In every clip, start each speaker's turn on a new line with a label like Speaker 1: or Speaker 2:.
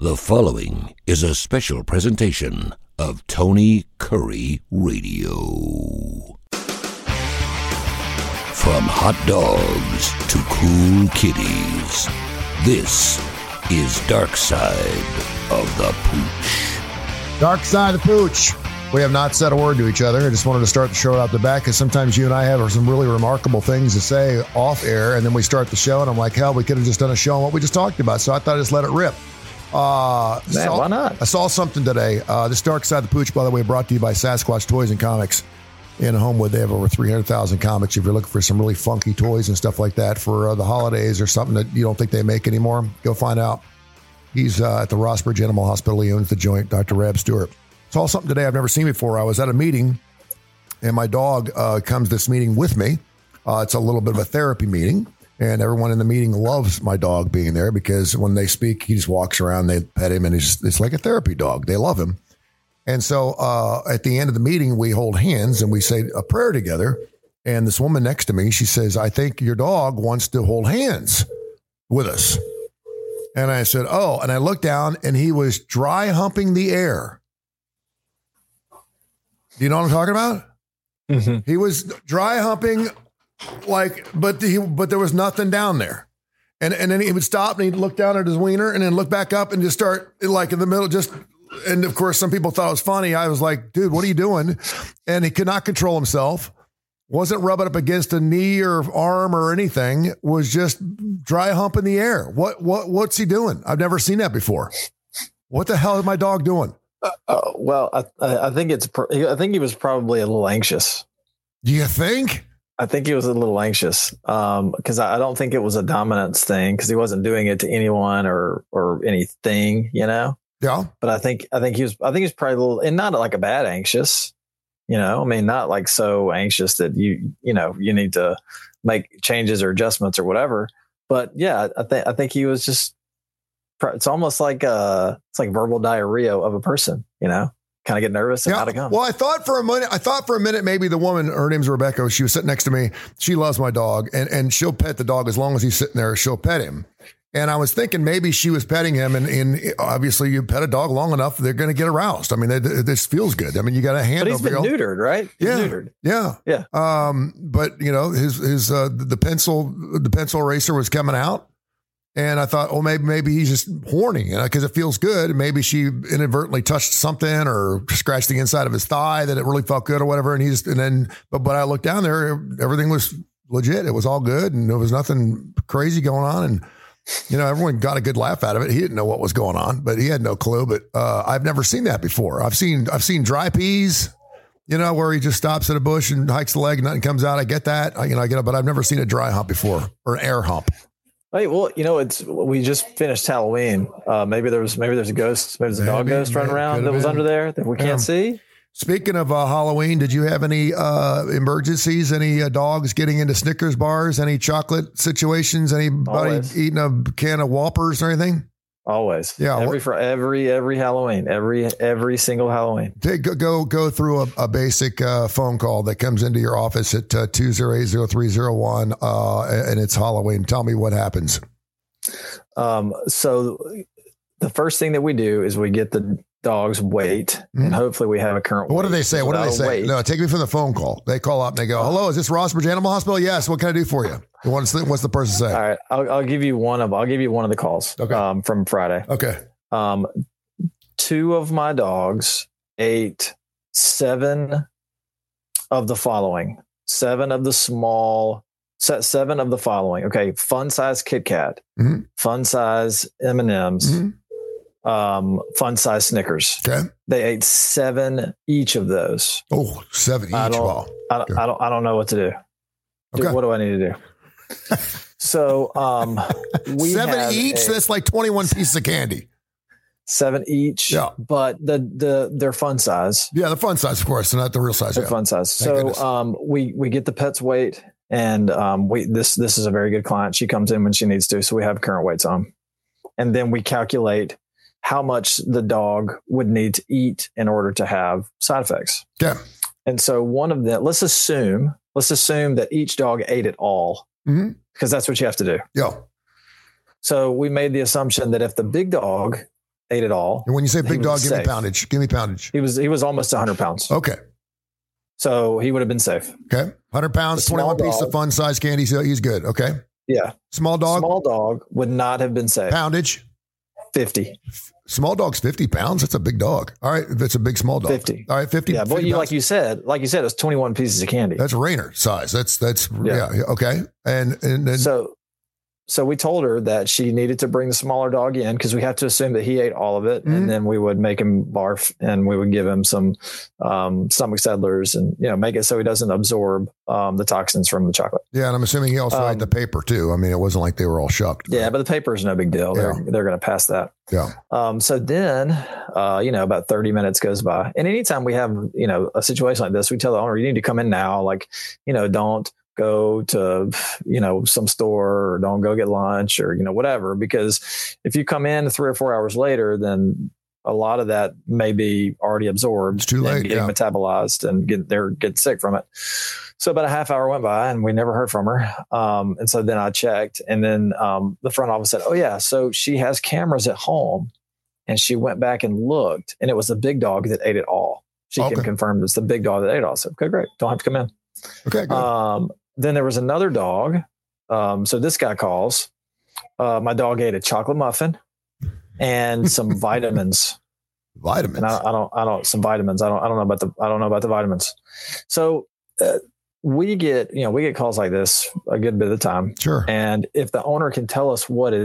Speaker 1: The following is a special presentation of Tony Curry Radio. From hot dogs to cool kitties, this is Dark Side of the Pooch.
Speaker 2: Dark Side of the Pooch. We have not said a word to each other. I just wanted to start the show out the back because sometimes you and I have some really remarkable things to say off air, and then we start the show, and I'm like, hell, we could have just done a show on what we just talked about. So I thought I'd just let it rip.
Speaker 3: Why not?
Speaker 2: I saw something today. This Dark Side of the Pooch, by the way, brought to you by Sasquatch Toys and Comics in Homewood. They have over 300,000 comics. If you're looking for some really funky toys and stuff like that for the holidays or something that you don't think they make anymore, go find out. He's at the Rossbridge Animal Hospital. He owns the joint, Dr. Rab Stewart. Saw something today I've never seen before. I was at a meeting, and my dog comes to this meeting with me. It's a little bit of a therapy meeting. And everyone in the meeting loves my dog being there because when they speak, he just walks around, they pet him, and it's like a therapy dog. They love him. And so at the end of the meeting, we hold hands and we say a prayer together. And this woman next to me, she says, I think your dog wants to hold hands with us. And I said, oh, and I looked down and he was dry humping the air. Do you know what I'm talking about? Mm-hmm. He was dry humping but there was nothing down there. And then he would stop and he'd look down at his wiener and then look back up and just start like in the middle, and of course some people thought it was funny. I was like, dude, what are you doing? And he could not control himself. Wasn't rubbing up against a knee or arm or anything. Was just dry humping the air. What's he doing? I've never seen that before. What the hell is my dog doing?
Speaker 3: Well, I think he was probably a little anxious.
Speaker 2: Do you think?
Speaker 3: I think he was a little anxious because I don't think it was a dominance thing because he wasn't doing it to anyone or anything, you know.
Speaker 2: Yeah.
Speaker 3: But I think he was probably a little, and not like a bad anxious, you know. I mean, not like so anxious that you need to make changes or adjustments or whatever. But yeah, I think he was just. It's almost like it's like verbal diarrhea of a person, you know. Kind of get nervous and how to come.
Speaker 2: Well, I thought for a minute, maybe the woman, her name's Rebecca. She was sitting next to me. She loves my dog and she'll pet the dog as long as he's sitting there. She'll pet him. And I was thinking maybe she was petting him and obviously you pet a dog long enough, they're going to get aroused. I mean, this feels good. I mean, you got a hand.
Speaker 3: But he's been neutered, right? He's neutered.
Speaker 2: Yeah. Yeah. But you know, the pencil eraser was coming out. And I thought, oh, maybe he's just horny, because it feels good. And maybe she inadvertently touched something or scratched the inside of his thigh that it really felt good or whatever. But I looked down there, everything was legit. It was all good. And there was nothing crazy going on. And, you know, everyone got a good laugh out of it. He didn't know what was going on, but he had no clue. But I've never seen that before. I've seen dry peas, you know, where he just stops at a bush and hikes the leg and nothing comes out. I get that. I get it, but I've never seen a dry hump before or an air hump.
Speaker 3: Hey, well, you know, we just finished Halloween. Maybe there's a ghost, maybe there's a dog ghost running around that was under there that we can't see.
Speaker 2: Speaking of Halloween, did you have any emergencies? Any dogs getting into Snickers bars? Any chocolate situations? Anybody eating a can of Whoppers or anything?
Speaker 3: Always.
Speaker 2: Yeah.
Speaker 3: Every Halloween, every single Halloween.
Speaker 2: Go through a basic phone call that comes into your office at 208-0301, and it's Halloween. Tell me what happens.
Speaker 3: So the first thing that we do is we get the dog's weight, and hopefully we have a current weight.
Speaker 2: What do they say? What do they say?
Speaker 3: Weight.
Speaker 2: No, take me from the phone call. They call up and they go, hello, is this Rossbridge Animal Hospital? Yes. What can I do for you? What's the person say?
Speaker 3: All right. I'll give you one of the calls from Friday.
Speaker 2: Okay.
Speaker 3: 2 of my dogs ate 7 of the following. 7 of the following. Okay. Fun size Kit Kat, fun size M&Ms, fun size Snickers.
Speaker 2: Okay.
Speaker 3: They ate 7 each of those.
Speaker 2: Oh, 7 each.
Speaker 3: I don't know what to do.
Speaker 2: Okay.
Speaker 3: What do I need to do? So, we
Speaker 2: 7 each. That's like 21 pieces of candy.
Speaker 3: 7 each. Yeah. But they're fun size.
Speaker 2: Yeah. The fun size, of course, not the real size.
Speaker 3: They're fun size. So, we get the pet's weight, and this is a very good client. She comes in when she needs to. So we have current weights on, and then we calculate how much the dog would need to eat in order to have side effects.
Speaker 2: Yeah.
Speaker 3: And so one of them, let's assume that each dog ate it all, because that's what you have to do.
Speaker 2: Yeah.
Speaker 3: So we made the assumption that if the big dog ate it all.
Speaker 2: And when you say big dog, give me
Speaker 3: safe.
Speaker 2: poundage. Give me poundage.
Speaker 3: He was almost 100 pounds.
Speaker 2: Okay.
Speaker 3: So he would have been safe.
Speaker 2: Okay. 100 pounds, 21 pieces of fun size candy. So he's good. Okay.
Speaker 3: Yeah.
Speaker 2: Small dog.
Speaker 3: Small dog would not have been safe.
Speaker 2: Poundage.
Speaker 3: 50.
Speaker 2: Small dog's 50 pounds. That's a big dog. All right. That's a big small dog.
Speaker 3: 50.
Speaker 2: All right. 50.
Speaker 3: Yeah. But
Speaker 2: 50
Speaker 3: like you said, it's 21 pieces of candy.
Speaker 2: That's Rainer size. That's yeah. Okay. And then
Speaker 3: So we told her that she needed to bring the smaller dog in because we have to assume that he ate all of it, and then we would make him barf, and we would give him some stomach settlers, and make it so he doesn't absorb the toxins from the chocolate.
Speaker 2: Yeah, and I'm assuming he also ate the paper too. I mean, it wasn't like they were all shucked.
Speaker 3: Yeah, but the paper is no big deal.
Speaker 2: Yeah.
Speaker 3: They're going to pass that.
Speaker 2: Yeah.
Speaker 3: So then, about 30 minutes goes by, and anytime we have a situation like this, we tell the owner, you need to come in now. Like, don't go to, some store, or don't go get lunch, or, whatever, because if you come in 3 or 4 hours later, then a lot of that may be already absorbed.
Speaker 2: It's too late.
Speaker 3: And getting metabolized and get sick from it. So about a half hour went by and we never heard from her. And so then I checked, and then the front office said, oh yeah, so she has cameras at home, and she went back and looked, and it was the big dog that ate it all. She can confirm it's the big dog that ate it all. So, okay, great. Don't have to come in.
Speaker 2: Okay, good.
Speaker 3: Then there was another dog. So this guy calls. My dog ate a chocolate muffin and some vitamins.
Speaker 2: Vitamins.
Speaker 3: And I don't some vitamins. I don't know about the vitamins. So we get calls like this a good bit of the time.
Speaker 2: Sure.
Speaker 3: And if the owner can tell us what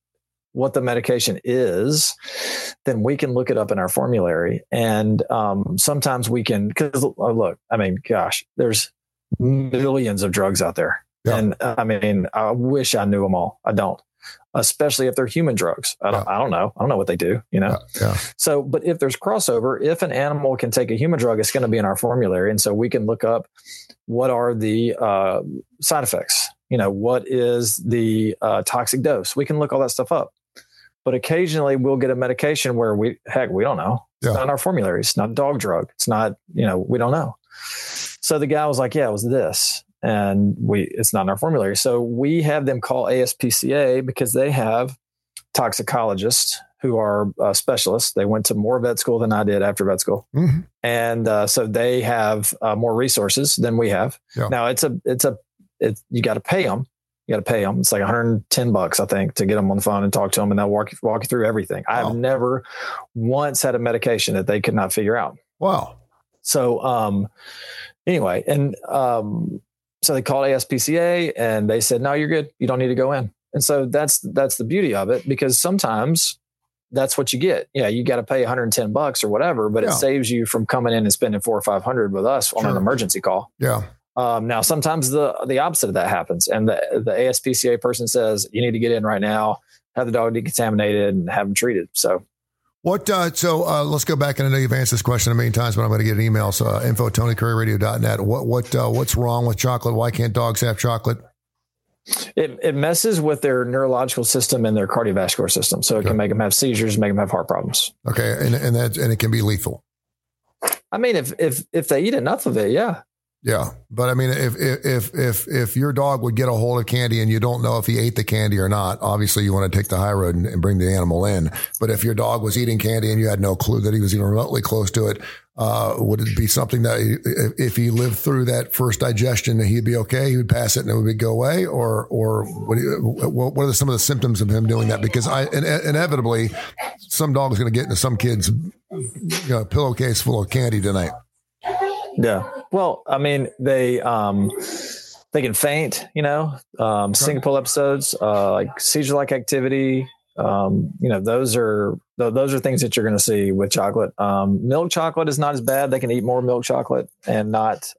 Speaker 3: the medication is, then we can look it up in our formulary. And sometimes we can, because look, I mean, gosh, there's millions of drugs out there. Yeah. And I wish I knew them all. I don't, especially if they're human drugs. I don't know what they do, Yeah. So, but if there's crossover, if an animal can take a human drug, it's going to be in our formulary. And so we can look up what are the side effects, what is the toxic dose. We can look all that stuff up. But occasionally we'll get a medication where we don't know. It's not in our formulary. It's not a dog drug. It's not, we don't know. So the guy was like, yeah, it was this. And it's not in our formulary. So we have them call ASPCA because they have toxicologists who are specialists. They went to more vet school than I did after vet school. Mm-hmm. And so they have more resources than we have. Yeah. Now you got to pay them. It's like $110, I think, to get them on the phone and talk to them, and they'll walk you through everything. I have never once had a medication that they could not figure out.
Speaker 2: Wow.
Speaker 3: So, anyway, and so they called ASPCA and they said, no, you're good. You don't need to go in. And so that's the beauty of it, because sometimes that's what you get. Yeah, you got to pay $110 or whatever, but it saves you from coming in and spending $400 or $500 with us on an emergency call.
Speaker 2: Yeah.
Speaker 3: Now, sometimes the opposite of that happens, and the ASPCA person says you need to get in right now, have the dog decontaminated, and have them treated. So.
Speaker 2: Let's go back, and I know you've answered this question a million times, but I'm going to get an email. So info@TonyCurryRadio.net. What's wrong with chocolate? Why can't dogs have chocolate?
Speaker 3: It messes with their neurological system and their cardiovascular system. So it can make them have seizures, make them have heart problems.
Speaker 2: Okay. And it can be lethal.
Speaker 3: I mean, if they eat enough of it, yeah.
Speaker 2: Yeah. But I mean, if your dog would get a hold of candy and you don't know if he ate the candy or not, obviously you want to take the high road and bring the animal in. But if your dog was eating candy and you had no clue that he was even remotely close to it, would it be something that if he lived through that first digestion, that he'd be okay? He would pass it and it would go away? Or what are some of the symptoms of him doing that? Because inevitably some dog is going to get into some kid's pillowcase full of candy tonight.
Speaker 3: Yeah. Well, I mean, they can faint, syncope episodes, like seizure-like activity. Those are things that you're going to see with chocolate. Milk chocolate is not as bad. They can eat more milk chocolate and not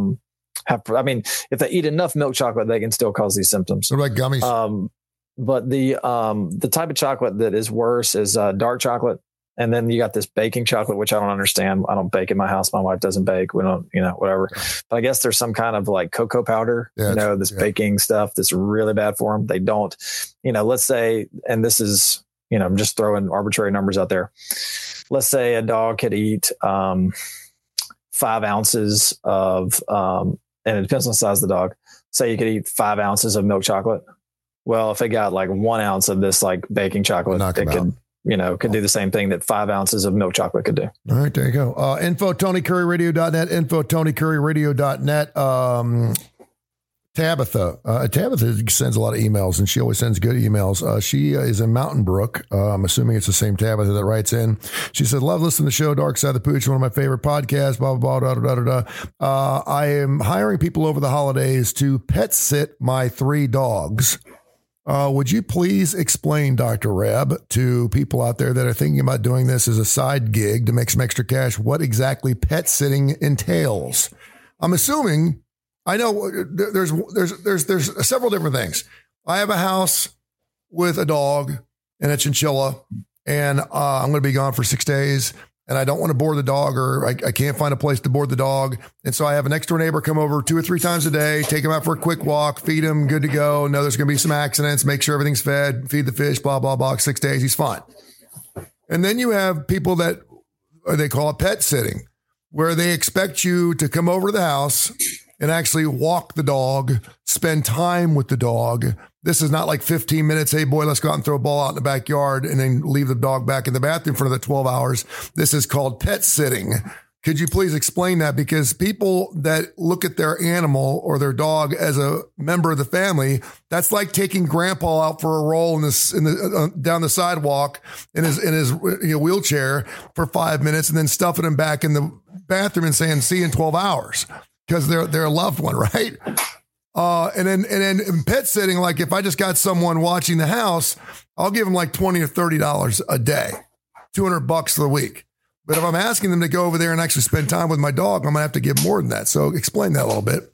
Speaker 3: if they eat enough milk chocolate, they can still cause these symptoms.
Speaker 2: What about gummies?
Speaker 3: But the type of chocolate that is worse is dark chocolate. And then you got this baking chocolate, which I don't understand. I don't bake in my house. My wife doesn't bake. We don't, whatever. But I guess there's some kind of like cocoa powder, baking stuff that's really bad for them. They don't, let's say, and this is, I'm just throwing arbitrary numbers out there. Let's say a dog could eat 5 ounces of, and it depends on the size of the dog. Say you could eat 5 ounces of milk chocolate. Well, if they got like 1 ounce of this like baking chocolate, could do the same thing that 5 ounces of milk chocolate could do.
Speaker 2: All right, there you go. Info TonyCurryRadio.net, info TonyCurryRadio.net. Tabitha sends a lot of emails, and she always sends good emails. She is in Mountain Brook. I'm assuming it's the same Tabitha that writes in. She said, love listening to the show, Dark Side of the Pooch, one of my favorite podcasts, blah, blah, blah, da, da, da, da. I am hiring people over the holidays to pet sit my 3 dogs. Would you please explain, Dr. Reb, to people out there that are thinking about doing this as a side gig to make some extra cash, what exactly pet sitting entails? I'm assuming... I know there's several different things. I have a house with a dog and a chinchilla, and I'm going to be gone for 6 days, and I don't want to board the dog, or I can't find a place to board the dog. And so I have a next door neighbor come over 2 or 3 times a day, take him out for a quick walk, feed him, good to go. Know there's going to be some accidents, make sure everything's fed, feed the fish, blah, blah, blah. 6 days, he's fine. And then you have people that they call it pet sitting, where they expect you to come over to the house and actually walk the dog, spend time with the dog. This is not like 15 minutes. Hey, boy, let's go out and throw a ball out in the backyard and then leave the dog back in the bathroom for another 12 hours. This is called pet sitting. Could you please explain that? Because people that look at their animal or their dog as a member of the family, that's like taking grandpa out for a roll down the sidewalk in his wheelchair for 5 minutes and then stuffing him back in the bathroom and saying, see you in 12 hours. Because they're a loved one, right? And then in pet sitting, like if I just got someone watching the house, I'll give them like $20 or $30 a day, $200 for the week. But if I'm asking them to go over there and actually spend time with my dog, I'm gonna have to give more than that. So explain that a little bit.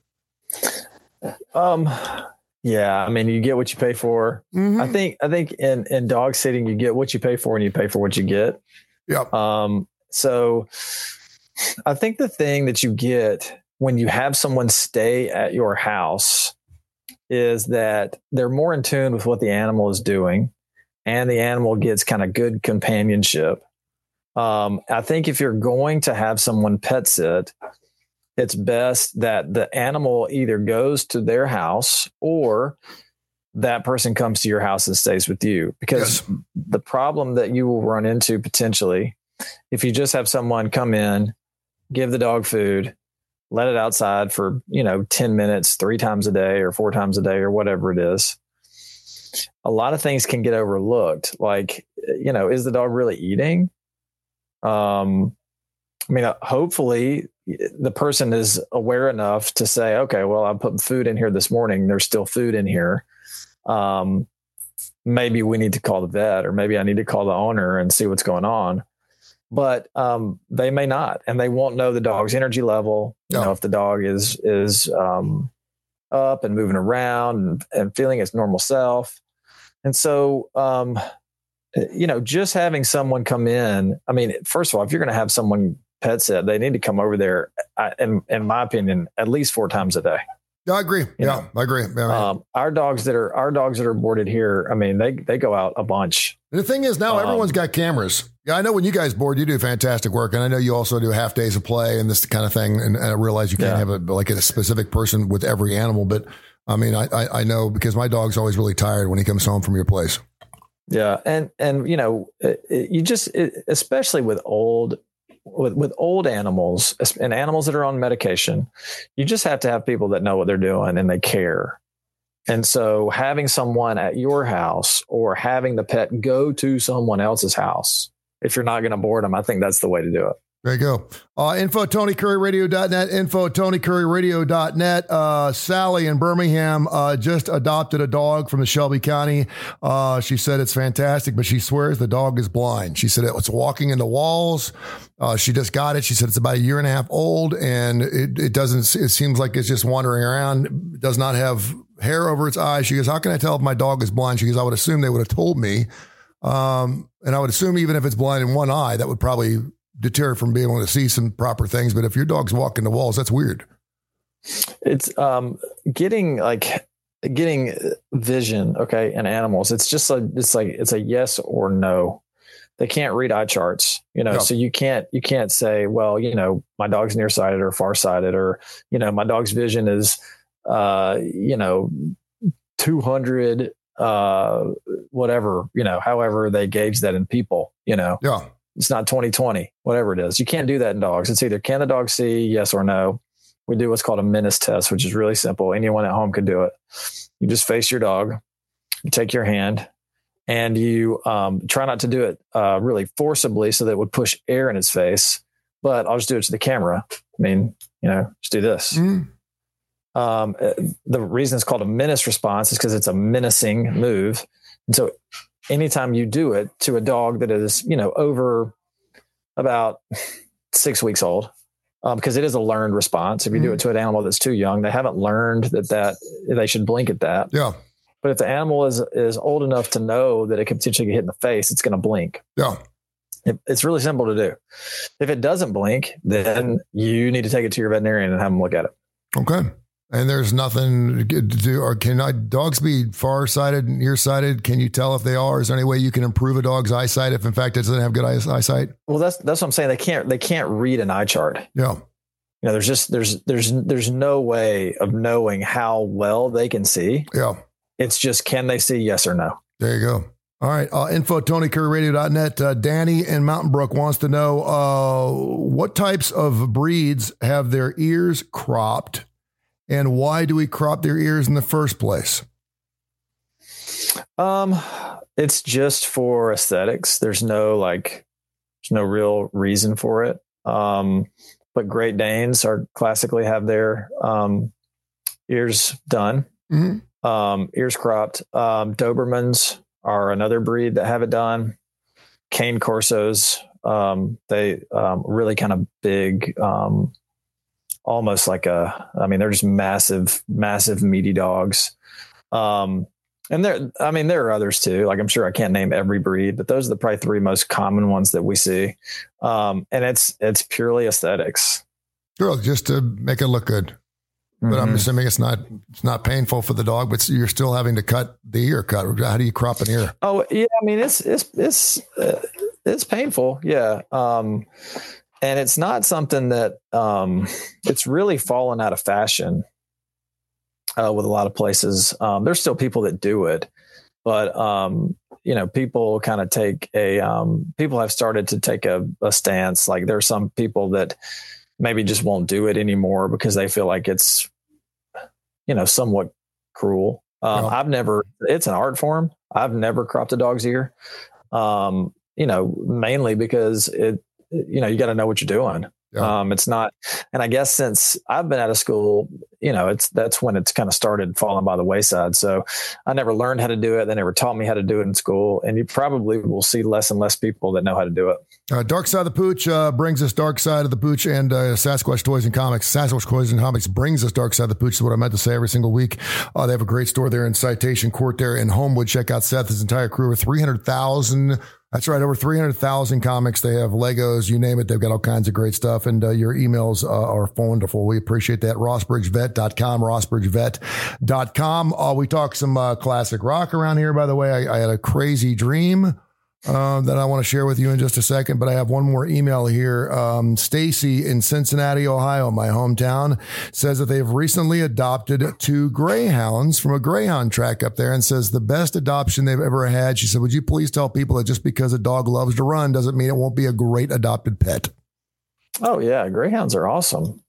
Speaker 3: Yeah, I mean, you get what you pay for. Mm-hmm. I think in dog sitting, you get what you pay for, and you pay for what you get.
Speaker 2: Yeah.
Speaker 3: So I think the thing that you get when you have someone stay at your house is that they're more in tune with what the animal is doing, and the animal gets kind of good companionship. I think if you're going to have someone pet sit, it's best that the animal either goes to their house or that person comes to your house and stays with you. Because the problem that you will run into potentially, if you just have someone come in, give the dog food, let it outside for, 10 minutes, 3 times a day or 4 times a day or whatever it is. A lot of things can get overlooked. Like, is the dog really eating? Hopefully the person is aware enough to say, okay, well, I put food in here this morning. There's still food in here. Maybe we need to call the vet, or maybe I need to call the owner and see what's going on. But they may not, and they won't know the dog's energy level. If the dog is up and moving around and feeling its normal self. And so, just having someone come in, I mean, first of all, if you're going to have someone pet sit, they need to come over there, in my opinion, at least 4 times a day.
Speaker 2: Yeah, I agree. I agree.
Speaker 3: Our dogs that are boarded here, I mean, they go out a bunch.
Speaker 2: The thing is, now everyone's got cameras. Yeah, I know when you guys board, you do fantastic work, and I know you also do half days of play and this kind of thing. And I realize you can't have a specific person with every animal, but I mean, I know because my dog's always really tired when he comes home from your place.
Speaker 3: Yeah, and you just, especially with old animals and animals that are on medication, you just have to have people that know what they're doing and they care. And so having someone at your house or having the pet go to someone else's house, if you're not going to board them, I think that's the way to do it.
Speaker 2: There you go. Info TonyCurryRadio.net, info TonyCurryRadio.net. Sally in Birmingham just adopted a dog from the Shelby County. She said it's fantastic, but she swears the dog is blind. She said it's walking into walls. She just got it. She said it's about 1.5 years old, and it seems like it's just wandering around. It does not have hair over its eyes. She goes, how can I tell if my dog is blind? She goes, I would assume they would have told me. And I would assume even if it's blind in one eye, that would probably deter from being able to see some proper things. But if your dog's walking the walls, that's weird.
Speaker 3: It's getting vision. Okay. In animals, it's a yes or no. They can't read eye charts, so you can't say, well, my dog's nearsighted or farsighted, or, my dog's vision is, 200 whatever, however they gauge that in people,
Speaker 2: Yeah.
Speaker 3: it's not 20/20, whatever it is. You can't do that in dogs. It's either can the dog see, yes or no. We do what's called a Menace test, which is really simple. Anyone at home can do it. You just face your dog, you take your hand, and you try not to do it really forcibly so that it would push air in its face. But I'll just do it to the camera. I mean, just do this. The reason it's called a menace response is because it's a menacing move. And so anytime you do it to a dog that is, over about 6 weeks old, because it is a learned response. If you do it to an animal that's too young, they haven't learned that they should blink at that.
Speaker 2: Yeah.
Speaker 3: But if the animal is old enough to know that it could potentially get hit in the face, it's going to blink.
Speaker 2: Yeah.
Speaker 3: It's really simple to do. If it doesn't blink, then you need to take it to your veterinarian and have them look at it.
Speaker 2: Okay. And there's nothing to do, or can dogs be farsighted and nearsighted? Can you tell if they are? Is there any way you can improve a dog's eyesight if in fact it doesn't have good eyesight? Well,
Speaker 3: that's what I'm saying. They can't read an eye chart.
Speaker 2: Yeah.
Speaker 3: There's no way of knowing how well they can see.
Speaker 2: Yeah.
Speaker 3: It's just, can they see, yes or no?
Speaker 2: There you go. All right. Info TonyCurryRadio.net. Danny in Mountain Brook wants to know what types of breeds have their ears cropped, and why do we crop their ears in the first place?
Speaker 3: It's just for aesthetics. There's no real reason for it. But Great Danes classically have their ears done, ears cropped. Dobermans are another breed that have it done. Cane Corsos, they really kind of big, almost like they're just massive, meaty dogs. And there are others too. Like, I'm sure I can't name every breed, but those are probably 3 most common ones that we see. And it's purely aesthetics.
Speaker 2: Sure, just to make it look good. But I'm assuming it's not painful for the dog, but you're still having to cut the ear cut. How do you crop an ear?
Speaker 3: Oh yeah. I mean, it's painful. Yeah. And it's not something that, it's really fallen out of fashion, with a lot of places. There's still people that do it, but, people kind of people have started to take a stance. Like, there are some people that maybe just won't do it anymore because they feel like it's, somewhat cruel. It's an art form. I've never cropped a dog's ear, mainly because you got to know what you're doing. Yeah. It's not, and I guess since I've been out of school, that's when it's kind of started falling by the wayside. So I never learned how to do it. They never taught me how to do it in school. And you probably will see less and less people that know how to do it.
Speaker 2: Dark Side of the Pooch brings us Dark Side of the Pooch and Sasquatch Toys and Comics. Sasquatch Toys and Comics brings us Dark Side of the Pooch is what I meant to say every single week. They have a great store there in Citation Court there in Homewood. Check out Seth, his entire crew, over 300,000. That's right. Over 300,000 comics. They have Legos, you name it. They've got all kinds of great stuff. And your emails are wonderful. We appreciate that. RossBridgeVet.com, RossBridgeVet.com. We talk some classic rock around here, by the way. I had a crazy dream that I want to share with you in just a second, but I have one more email here. Stacy in Cincinnati, Ohio, my hometown, says that they've recently adopted 2 greyhounds from a greyhound track up there, and says the best adoption they've ever had. She said, would you please tell people that just because a dog loves to run doesn't mean it won't be a great adopted pet? Oh yeah. Greyhounds are awesome.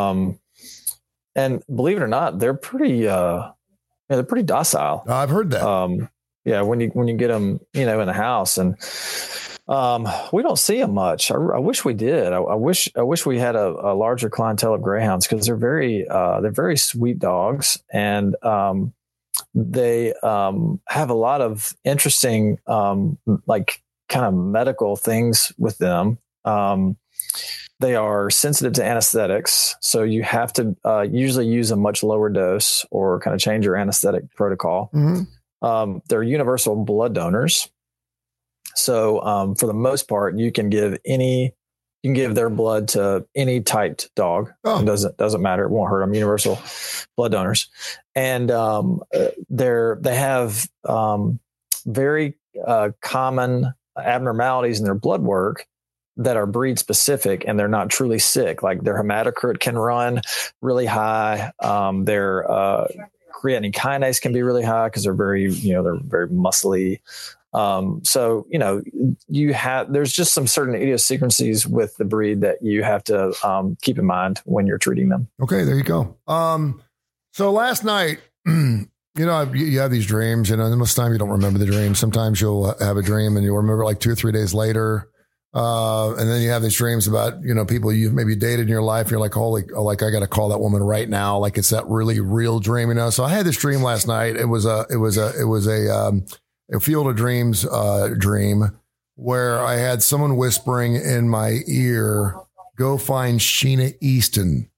Speaker 2: And believe it or not, they're pretty docile. I've heard that. Yeah, when you get them, in the house, and we don't see them much. I wish we did. I wish we had a larger clientele of greyhounds, because they're very sweet dogs, and they have a lot of interesting like kind of medical things with them. They are sensitive to anesthetics, so you have to usually use a much lower dose or kind of change your anesthetic protocol. Mm-hmm. They're universal blood donors. So, for the most part, you can give their blood to any typed dog. Oh. It doesn't matter. It won't hurt them. Universal blood donors. And, they have, very, common abnormalities in their blood work that are breed specific, and they're not truly sick. Like, their hematocrit can run really high. Their
Speaker 3: creatine kinase can be really high because they're very, they're very muscly. So, there's just some certain idiosyncrasies with the breed that you have to keep in mind when you're treating them.
Speaker 2: Okay, there you go. So last night, you have these dreams, most of the time you don't remember the dream. Sometimes you'll have a dream and you'll remember like 2 or 3 days later. And then you have these dreams about, people you maybe dated in your life. You're like, holy, like I got to call that woman right now. Like it's that really real dream, So I had this dream last night. It was a Field of Dreams dream where I had someone whispering in my ear, go find Sheena Easton.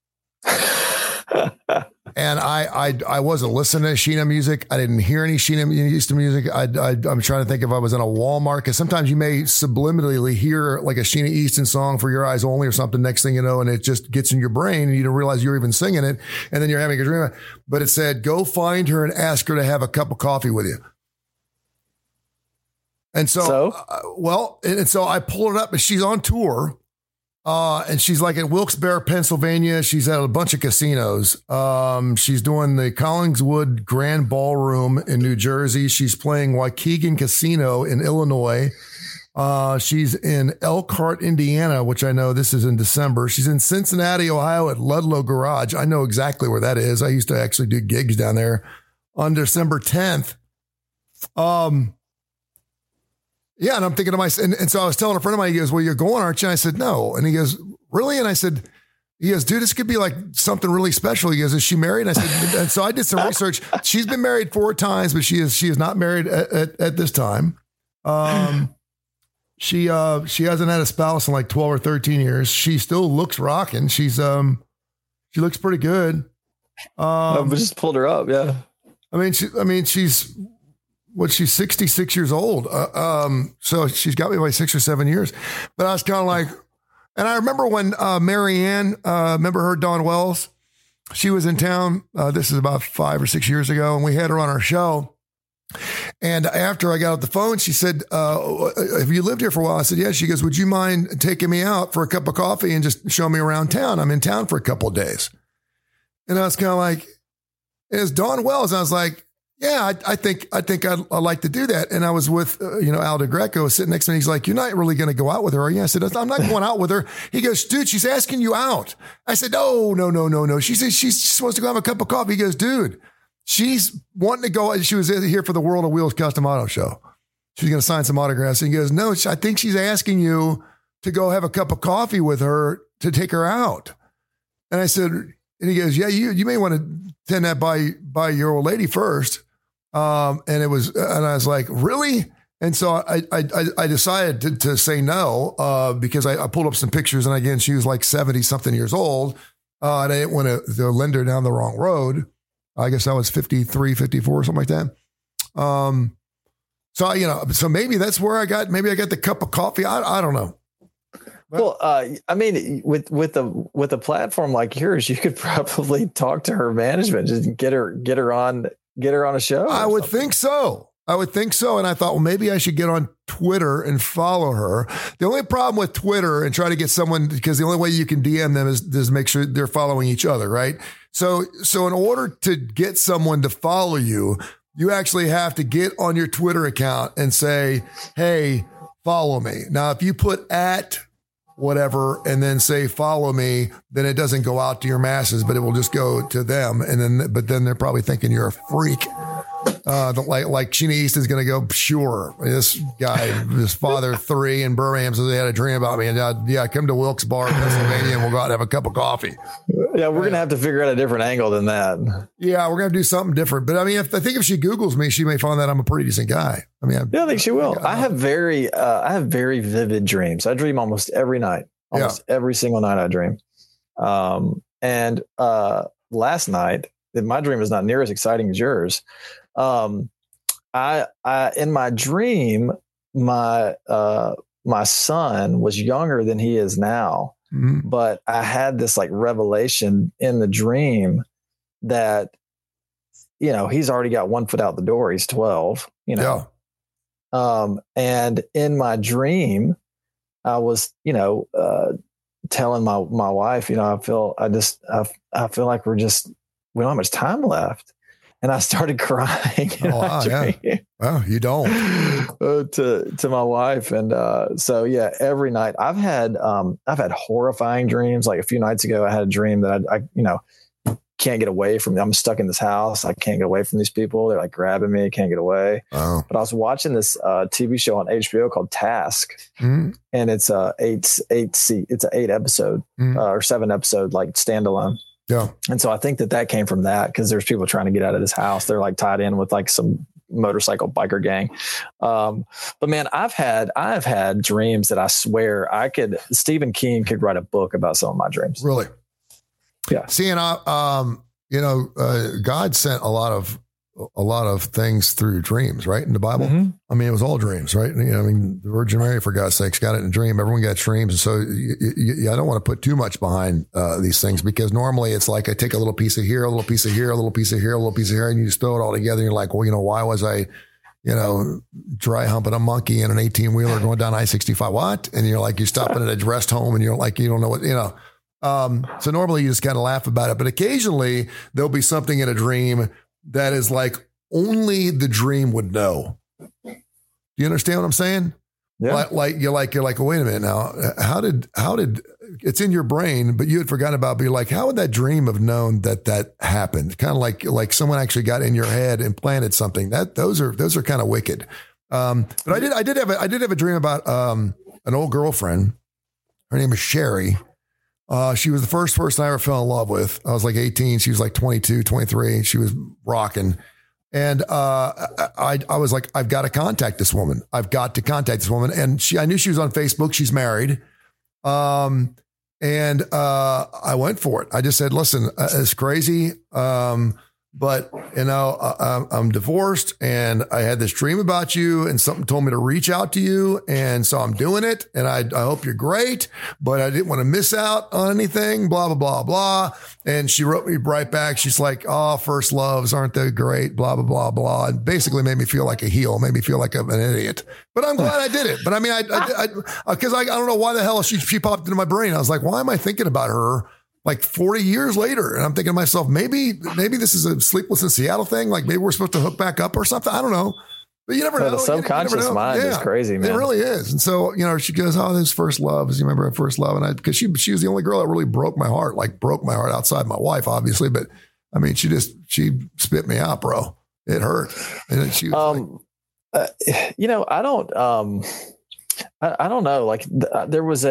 Speaker 2: And I wasn't listening to Sheena music. I didn't hear any Sheena Easton music. I'm trying to think if I was in a Walmart, because sometimes you may subliminally hear like a Sheena Easton song for Your Eyes Only or something, next thing you know, and it just gets in your brain and you don't realize you're even singing it. And then you're having a dream. But it said, go find her and ask her to have a cup of coffee with you. And so I pulled it up and she's on tour. And she's like at Wilkes-Barre, Pennsylvania. She's at a bunch of casinos. She's doing the Collingswood Grand Ballroom in New Jersey. She's playing Waukegan Casino in Illinois. She's in Elkhart, Indiana, which I know this is in December. She's in Cincinnati, Ohio at Ludlow Garage. I know exactly where that is. I used to actually do gigs down there on December 10th. Yeah. And I'm thinking to myself, and so I was telling a friend of mine, he goes, well, you're going, aren't you? And I said, no. And he goes, really? And I said, he goes, dude, this could be like something really special. He goes, is she married? And I said, and so I did some research. She's been married 4 times, but she is not married at this time. She hasn't had a spouse in like 12 or 13 years. She still looks rocking. She looks pretty good.
Speaker 3: I just pulled her up. Yeah.
Speaker 2: She's 66 years old. So she's got me by 6 or 7 years, but I was kind of like, and I remember when, Marianne, remember her, Dawn Wells, she was in town. This is about 5 or 6 years ago, and we had her on our show. And after I got off the phone, she said, have you lived here for a while? I said, yeah. She goes, would you mind taking me out for a cup of coffee and just show me around town? I'm in town for a couple of days. And I was kind of like, it's Dawn Wells. And I was like, yeah, I think I'd like to do that. And I was with, Al DeGreco sitting next to me. He's like, you're not really going to go out with her, are you? I said, I'm not going out with her. He goes, dude, she's asking you out. I said, no. She says she's supposed to go have a cup of coffee. He goes, dude, she's wanting to go. She was here for the World of Wheels Custom Auto Show. She was going to sign some autographs. And he goes, no, I think she's asking you to go have a cup of coffee with her to take her out. And I said, and he goes, yeah, you may want to send that by your old lady first. And I was like, really? And so I decided to say no, because I pulled up some pictures, and again, she was like 70 something years old. And I didn't want to lend her down the wrong road. I guess I was 53, 54, something like that. So maybe that's where maybe I got the cup of coffee. I don't know.
Speaker 3: Well, with a platform like yours, you could probably talk to her management, just get her on a show.
Speaker 2: I would think so. And I thought, well, maybe I should get on Twitter and follow her. The only problem with Twitter and try to get someone, because the only way you can DM them is make sure they're following each other, right? So in order to get someone to follow you, you actually have to get on your Twitter account and say, hey, follow me. Now, if you put at whatever and then say follow me, then it doesn't go out to your masses, but it will just go to them. But then they're probably thinking you're a freak. Like Sheena Easton's going to go, sure, this guy, his father 3 in Birmingham, so they had a dream about me, and come to Wilkes-Barre, Pennsylvania, and we'll go out and have a cup of coffee.
Speaker 3: Yeah, we're going to have to figure out a different angle than that.
Speaker 2: Yeah, we're going to do something different. But I mean, I think if she Googles me, she may find that I'm a pretty decent guy. I mean,
Speaker 3: I think she will. I have very vivid dreams. I dream almost every night. Every single night I dream. And last night, my dream is not near as exciting as yours. I in my dream, my son was younger than he is now, but I had this like revelation in the dream that, he's already got 1 foot out the door. He's 12, and in my dream, I was, telling my wife, I feel like we don't have much time left. and I started crying.
Speaker 2: Yeah. Well, you don't.
Speaker 3: to my wife. And so, yeah, every night I've had horrifying dreams. Like a few nights ago, I had a dream that I can't get away from. I'm stuck in this house. I can't get away from these people. They're like grabbing me. Can't get away.
Speaker 2: Oh.
Speaker 3: But I was watching this TV show on HBO called Task, and it's it's an 8 episode or 7 episode like standalone.
Speaker 2: Yeah.
Speaker 3: And so I think that came from that, because there's people trying to get out of this house. They're like tied in with like some motorcycle biker gang. But man, I've had dreams that I swear Stephen King could write a book about some of my dreams.
Speaker 2: Really?
Speaker 3: Yeah.
Speaker 2: See, and God sent a lot of things through dreams, right? In the Bible.
Speaker 3: Mm-hmm.
Speaker 2: I mean, it was all dreams, right? The Virgin Mary, for God's sakes, got it in a dream. Everyone got dreams. And so I don't want to put too much behind these things, because normally it's like I take a little piece of here, a little piece of here, a little piece of here, a little piece of here, and you just throw it all together. And you're like, well, why was I, dry humping a monkey in an 18-wheeler going down I-65? What? And you're like, you're stopping at a rest home and you're like, you don't know what, so normally you just kind of laugh about it, but occasionally there'll be something in a dream that is like only the dream would know. Do you understand what I'm saying?
Speaker 3: Yeah.
Speaker 2: Like you're like, wait a minute now. How did it's in your brain, but you had forgotten about, but you're like, how would that dream have known that happened? Kind of like someone actually got in your head and planted something. Those are kind of wicked. But I did have a dream about an old girlfriend. Her name is Sherry. She was the first person I ever fell in love with. I was like 18. She was like 22, 23. She was rocking. And I was like, I've got to contact this woman. And I knew she was on Facebook. She's married. And I went for it. I just said, listen, it's crazy. But I'm divorced and I had this dream about you and something told me to reach out to you. And so I'm doing it. And I hope you're great, but I didn't want to miss out on anything, blah, blah, blah, blah. And she wrote me right back. She's like, oh, first loves, aren't they great? Blah, blah, blah, blah. And basically made me feel like a heel, made me feel like an idiot, but I'm glad I did it. But I mean, cause I don't know why the hell she popped into my brain. I was like, why am I thinking about her like 40 years later? And I'm thinking to myself, maybe this is a Sleepless in Seattle thing. Like maybe we're supposed to hook back up or something. I don't know. But you never know.
Speaker 3: The subconscious mind is crazy, man.
Speaker 2: It really is. And so, she goes, oh, this first love. You remember her first love? And because she was the only girl that really broke my heart outside my wife, obviously. But I mean, she spit me out, bro. It hurt. And then she was
Speaker 3: I don't know. Like there was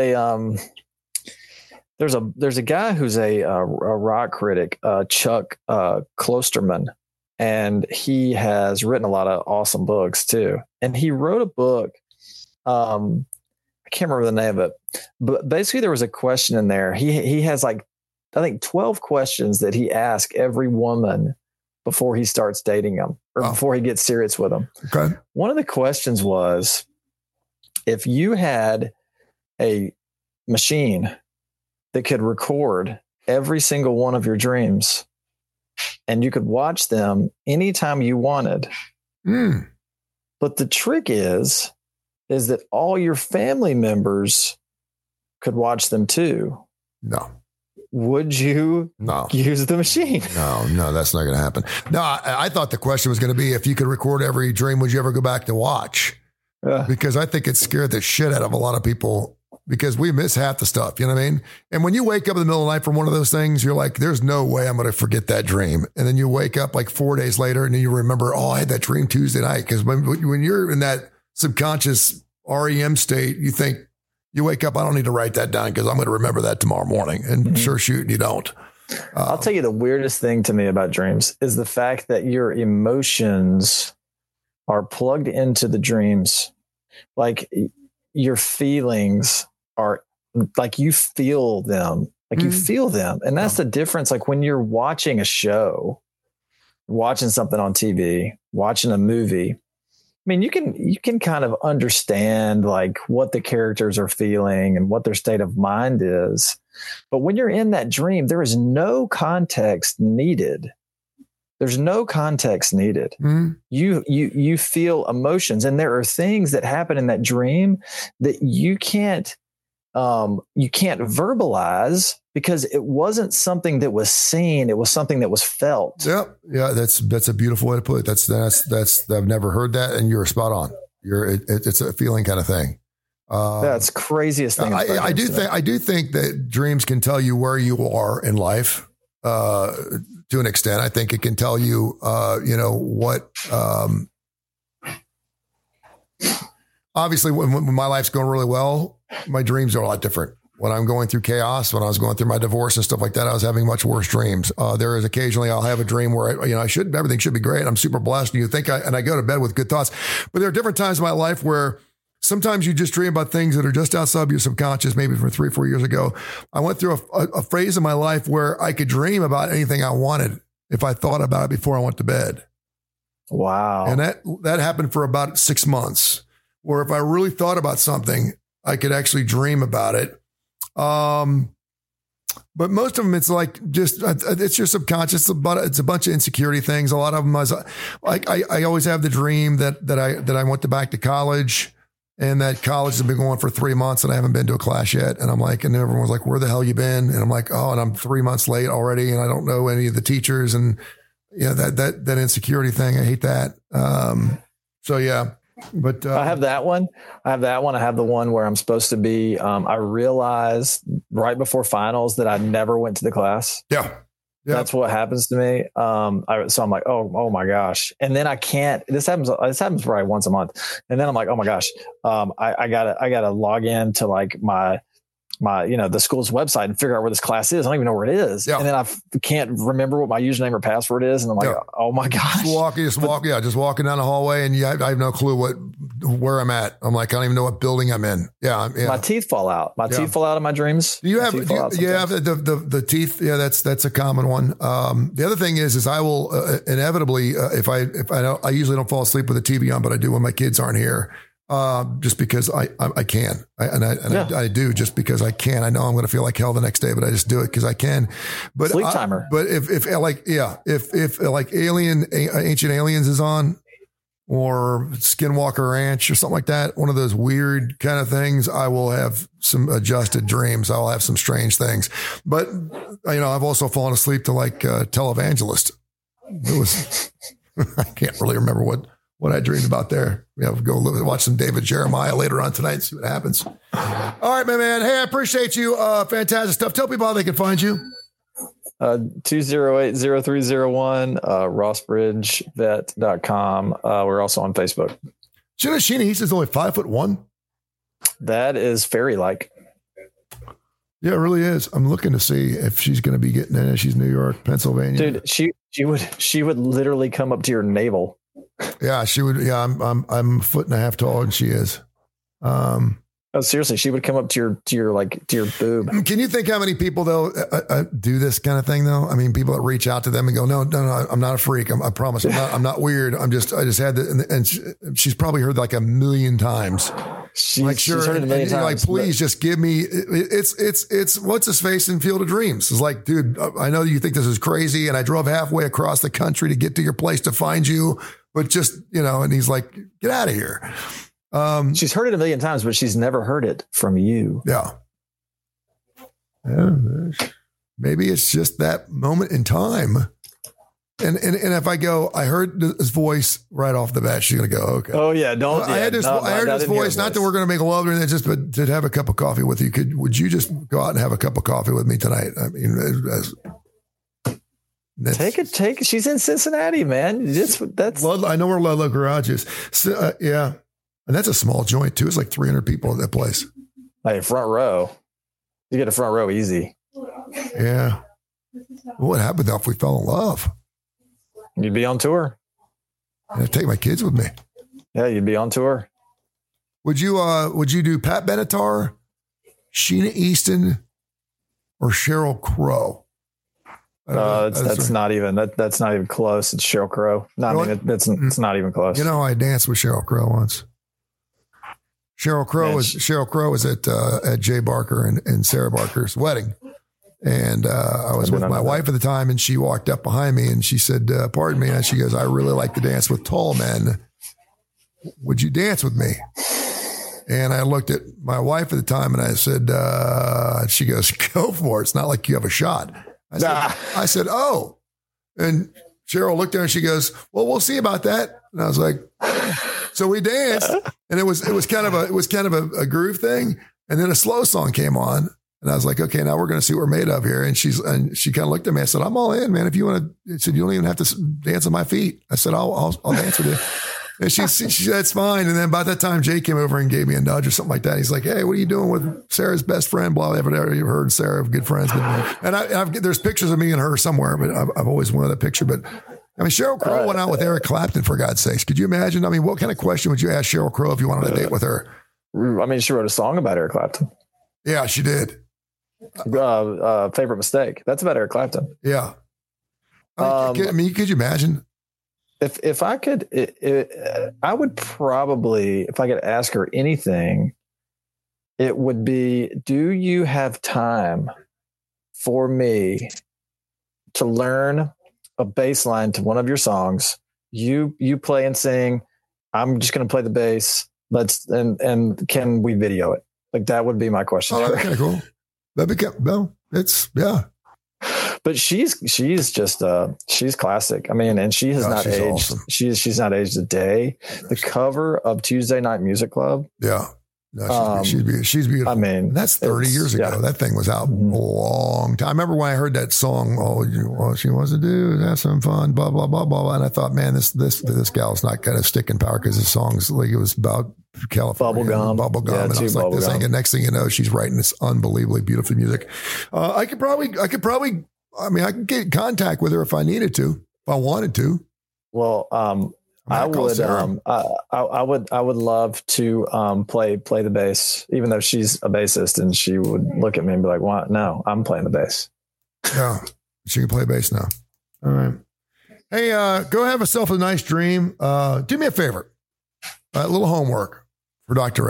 Speaker 3: there's a guy who's a rock critic, Chuck Klosterman, and he has written a lot of awesome books too. And he wrote a book. I can't remember the name of it, but basically there was a question in there. He has like, I think 12 questions that he asks every woman before he starts dating them or before he gets serious with them.
Speaker 2: Okay.
Speaker 3: One of the questions was, if you had a machine that could record every single one of your dreams and you could watch them anytime you wanted. But the trick is that all your family members could watch them too.
Speaker 2: No.
Speaker 3: Would you use the machine?
Speaker 2: No, that's not going to happen. No, I thought the question was going to be, if you could record every dream, would you ever go back to watch? Because I think it scared the shit out of a lot of people, because we miss half the stuff. You know what I mean? And when you wake up in the middle of the night from one of those things, you're like, there's no way I'm going to forget that dream. And then you wake up like 4 days later and then you remember, oh, I had that dream Tuesday night. Because when you're in that subconscious REM state, you think, you wake up, I don't need to write that down because I'm going to remember that tomorrow morning. And sure, shoot, you don't.
Speaker 3: I'll tell you, the weirdest thing to me about dreams is the fact that your emotions are plugged into the dreams. Like your feelings are like, you feel them, And that's the difference. Like when you're watching a show, watching something on TV, watching a movie, I mean, you can kind of understand like what the characters are feeling and what their state of mind is. But when you're in that dream, there is no context needed. There's no context needed. You feel emotions, and there are things that happen in that dream that you can't you can't verbalize because it wasn't something that was seen. It was something that was felt.
Speaker 2: Yeah. That's a beautiful way to put it. That's I've never heard that. And you're spot on. It's a feeling kind of thing.
Speaker 3: That's craziest thing.
Speaker 2: I do think that dreams can tell you where you are in life, to an extent. I think it can tell you, what, obviously when my life's going really well, my dreams are a lot different. When I'm going through chaos, when I was going through my divorce and stuff like that, I was having much worse dreams. There is occasionally I'll have a dream where everything should be great. I'm super blessed. And I go to bed with good thoughts, but there are different times in my life where sometimes you just dream about things that are just outside your subconscious. Maybe from 3 or 4 years ago, I went through a phase in my life where I could dream about anything I wanted if I thought about it before I went to bed.
Speaker 3: Wow.
Speaker 2: And that happened for about 6 months, where if I really thought about something, I could actually dream about it. But most of them, it's like it's your subconscious. It's a bunch of insecurity things. A lot of them, I always have the dream that I went back to college, and that college has been going for 3 months and I haven't been to a class yet. And I'm like, and everyone was like, where the hell you been? And I'm like, oh, and I'm 3 months late already. And I don't know any of the teachers, and that insecurity thing. I hate that. So yeah. But
Speaker 3: I have that one. I have the one where I'm supposed to be. I realized right before finals that I never went to the class.
Speaker 2: Yeah.
Speaker 3: That's what happens to me. So I'm like, oh my gosh. And then I can't, this happens probably once a month. And then I'm like, oh my gosh. I gotta log in to like my, the school's website and figure out where this class is. I don't even know where it is. Yeah. And then I can't remember what my username or password is. And I'm like, oh my gosh.
Speaker 2: Just walking down the hallway, and I have no clue where I'm at. I'm like, I don't even know what building I'm in. Yeah.
Speaker 3: My teeth fall out. Teeth fall out of my dreams.
Speaker 2: Do you have the teeth? Yeah, that's a common one. The other thing is I will inevitably, if I usually don't fall asleep with the TV on, but I do when my kids aren't here. Just because I can, I do just because I can. I know I'm going to feel like hell the next day, but I just do it because I can. But
Speaker 3: sleep timer.
Speaker 2: But if Ancient Aliens is on, or Skinwalker Ranch or something like that, one of those weird kind of things, I will have some adjusted dreams. I will have some strange things. But I've also fallen asleep to like Televangelist. It was I can't really remember what I dreamed about there. Go watch some David Jeremiah later on tonight and see what happens. All right, my man. Hey, I appreciate you. Fantastic stuff. Tell people how they can find you.
Speaker 3: 208-0301, rossbridgevet.com. We're also on Facebook.
Speaker 2: Sheena East is only 5'1".
Speaker 3: That is fairy-like.
Speaker 2: Yeah, it really is. I'm looking to see if she's going to be getting in. She's New York, Pennsylvania.
Speaker 3: Dude, she would literally come up to your navel.
Speaker 2: Yeah, she would. Yeah, I'm 1.5 feet tall, and she is.
Speaker 3: Seriously, she would come up to your boob. Can
Speaker 2: you think how many people though do this kind of thing though? I mean, people that reach out to them and go, no, I'm not a freak. I promise, I'm not weird. I just had that, and she's probably heard like 1 million times.
Speaker 3: She's heard it 1 million times.
Speaker 2: Like, please just give me. It's what's his face in Field of Dreams. It's like, dude, I know you think this is crazy, and I drove halfway across the country to get to your place to find you, but just and he's like, get out of here.
Speaker 3: She's heard it 1 million times, but she's never heard it from you.
Speaker 2: Yeah. Maybe it's just that moment in time. And if I go, I heard his voice right off the bat, she's going to go, okay.
Speaker 3: Oh yeah.
Speaker 2: I heard his voice, not that we're going to make love or anything, just, but to have a cup of coffee with you. Would you just go out and have a cup of coffee with me tonight? I mean,
Speaker 3: take it. She's in Cincinnati, man.
Speaker 2: I know where Ludlow Garage is. So, yeah. And that's a small joint too. It's like 300 people in that place.
Speaker 3: Hey, front row. You get a front row easy.
Speaker 2: Yeah. What happened though if we fell in love?
Speaker 3: You'd be on tour.
Speaker 2: I'd take my kids with me.
Speaker 3: Yeah, you'd be on tour.
Speaker 2: Would you do Pat Benatar, Sheena Easton, or Sheryl Crow?
Speaker 3: That's not even close. It's Sheryl Crow. It's not even close.
Speaker 2: I danced with Sheryl Crow once. Sheryl Crow was at Jay Barker and Sarah Barker's wedding. And I was with my wife at the time, and she walked up behind me and she said, pardon me. And she goes, I really like to dance with tall men. Would you dance with me? And I looked at my wife at the time and I said, she goes, go for it. It's not like you have a shot. I said, oh. And Cheryl looked at her and she goes, well, we'll see about that. And I was like, so we danced, and it was kind of a groove thing. And then a slow song came on, and I was like, okay, now we're going to see what we're made of here. And she kind of looked at me. I said, I'm all in, man. If you want to, she said, you don't even have to dance on my feet. I said, I'll dance with you. And she said, that's fine. And then by that time, Jay came over and gave me a nudge or something like that. He's like, hey, what are you doing with Sarah's best friend? Blah, blah, blah. You've heard Sarah, good friends. And there's pictures of me and her somewhere, but I've always wanted that picture. But I mean, Sheryl Crow went out with Eric Clapton, for God's sakes. Could you imagine? I mean, what kind of question would you ask Sheryl Crow if you wanted a date with her?
Speaker 3: I mean, she wrote a song about Eric Clapton.
Speaker 2: Yeah, she did.
Speaker 3: Favorite Mistake. That's about Eric Clapton.
Speaker 2: Yeah. I mean, could you imagine?
Speaker 3: If I could, I would probably, if I could ask her anything, it would be, do you have time for me to learn a bass line to one of your songs? You play and sing. I'm just going to play the bass. And can we video it? Like, that would be my question.
Speaker 2: Oh, that's kind of cool. Yeah.
Speaker 3: But she's just she's classic. I mean, and she has not aged. Awesome. She's not aged a day. The cover of Tuesday Night Music Club.
Speaker 2: Yeah. No, she's beautiful. I mean, and that's 30 years ago. Yeah. That thing was out a long time. I remember when I heard that song, all she wants to do is have some fun, blah, blah, blah, blah. And I thought, man, this gal's not kind of sticking power, because the song's like, it was about California. Bubblegum. Yeah, and I was like, this ain't, and next thing you know, she's writing this unbelievably beautiful music. I could probably, I mean, I could get in contact with her if I needed to, if I wanted to.
Speaker 3: Well, I would love to play the bass, even though she's a bassist, and she would look at me and be like, "What? No, I'm playing the bass."
Speaker 2: Yeah, she can play bass now. All right. Hey, go have yourself a nice dream. Do me a favor, a little homework for Dr.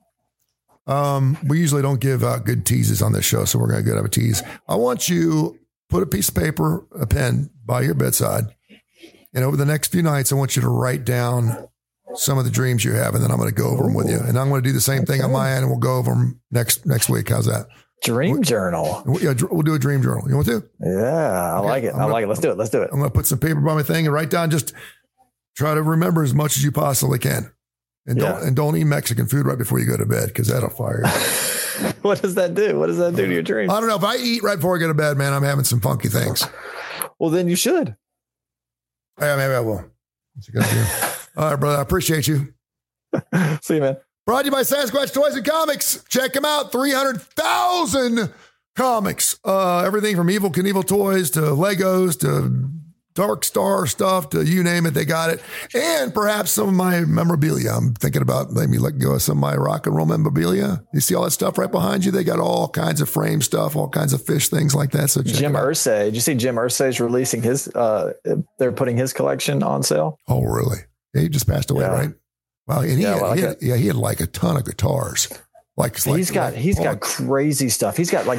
Speaker 2: Ab. We usually don't give out good teases on this show, so we're going to have a tease. I want you put a piece of paper, a pen by your bedside. And over the next few nights, I want you to write down some of the dreams you have, and then I'm going to go over them with you. And I'm going to do the same thing on my end, and we'll go over them next week. How's that?
Speaker 3: Dream journal.
Speaker 2: Yeah, we'll do a dream journal. You want to?
Speaker 3: Yeah, I like it. Let's do it. I'm
Speaker 2: going to put some paper by my thing and write down. Just try to remember as much as you possibly can, and don't eat Mexican food right before you go to bed, because that'll fire you.
Speaker 3: What does that do? What does that do to your dreams?
Speaker 2: I don't know. If I eat right before I go to bed, man, I'm having some funky things.
Speaker 3: Well, then you should.
Speaker 2: Yeah, maybe I will. That's a good idea. All right, brother. I appreciate you.
Speaker 3: See you, man.
Speaker 2: Brought to you by Sasquatch Toys and Comics. Check them out. 300,000 comics. Everything from Evel Knievel toys to Legos to Dark Star stuff to you name it, they got it. And perhaps some of my memorabilia. I'm thinking about maybe letting go of some of my rock and roll memorabilia. You see all that stuff right behind you? They got all kinds of frame stuff, all kinds of fish things like that. So
Speaker 3: Jim Irsay, did you see Jim Irsay's releasing his, they're putting his collection on sale?
Speaker 2: Oh, really? Yeah, he just passed away, right? Well, and he had like a ton of guitars. He's got crazy stuff. He's got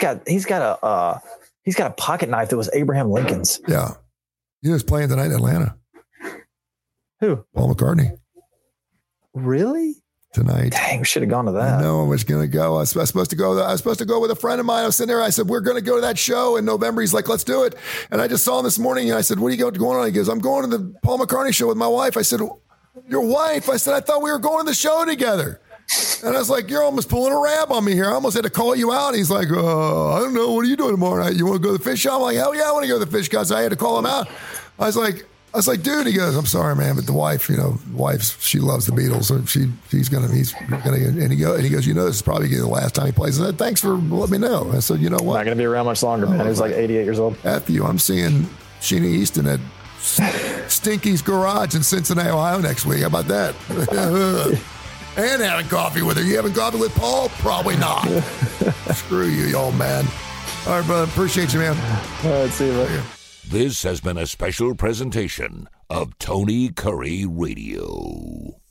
Speaker 2: a pocket knife that was Abraham Lincoln's. Yeah. He was playing tonight in Atlanta.
Speaker 3: Who?
Speaker 2: Paul McCartney.
Speaker 3: Really?
Speaker 2: Tonight.
Speaker 3: Dang, we should have gone to that.
Speaker 2: No, I was going to go. I was supposed to go with a friend of mine. I was sitting there. I said, we're going to go to that show in November. He's like, let's do it. And I just saw him this morning. And I said, what are you going on? He goes, I'm going to the Paul McCartney show with my wife. I said, your wife? I said, I thought we were going to the show together. And I was like, you're almost pulling a rab on me here. I almost had to call you out. He's like, I don't know. What are you doing tomorrow night? You want to go to the fish shop? I'm like, hell yeah, I want to go to the fish shop. So I had to call him out. I was like, dude, he goes, I'm sorry, man, but the wife, she loves the Beatles. So he's gonna, and he goes, this is probably the last time he plays. I said, thanks for letting me know. I said, you know what?
Speaker 3: Not going to be around much longer, man. He was like 88 years old.
Speaker 2: After you, I'm seeing Sheena Easton at Stinky's Garage in Cincinnati, Ohio next week. How about that? And having coffee with her. You having coffee with Paul? Probably not. Screw you old man. All right, brother. Appreciate you, man.
Speaker 3: All right, see you later.
Speaker 1: This has been a special presentation of Tony Curry Radio.